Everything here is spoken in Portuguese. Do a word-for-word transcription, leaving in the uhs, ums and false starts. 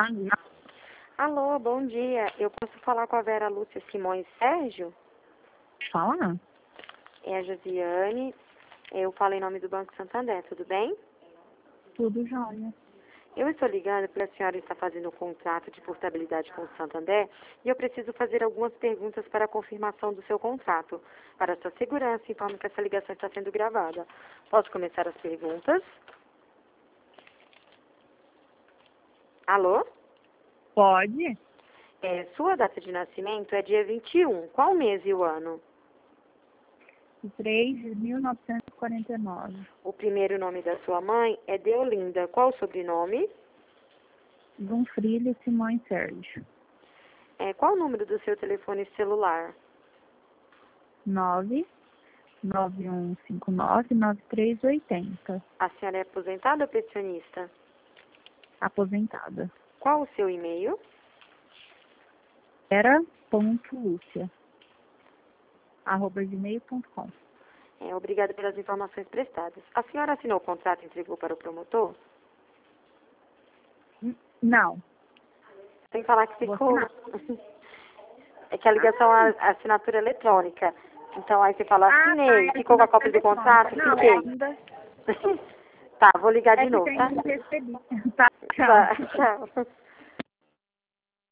Alô, bom dia. Eu posso falar com a Vera Lúcia Simões Sérgio? Fala. É a Josiane. Eu falo em nome do Banco Santander, tudo bem? Tudo jóia. Eu estou ligando porque a senhora está fazendo um contrato de portabilidade com o Santander e eu preciso fazer algumas perguntas para a confirmação do seu contrato. Para sua segurança, informo que essa ligação está sendo gravada. Posso começar as perguntas? Alô? Pode? É, sua data de nascimento é dia vinte e um. Qual mês e o ano? três de mil novecentos e quarenta e nove. O primeiro nome da sua mãe é Deolinda. Qual o sobrenome? Donfrilho Simões Sérgio. É, qual o número do seu telefone celular? nove nove um cinco nove nove três oito zero. A senhora é aposentada ou pensionista? Aposentada. Qual o seu e-mail? Era ponto Lúcia. Arroba gmail ponto com. É, obrigada pelas informações prestadas. A senhora assinou o contrato e entregou para o promotor? Não. Sem falar que Vou ficou. assinar. É que a ligação é a assinatura eletrônica. Então aí você fala, Ah, assinei, tá, é ficou com a cópia do eletrônica. contrato? Não, Fiquei. ainda. Tá, vou ligar É de que novo, tem tá? que receber. Tá, tchau. Tá, tchau.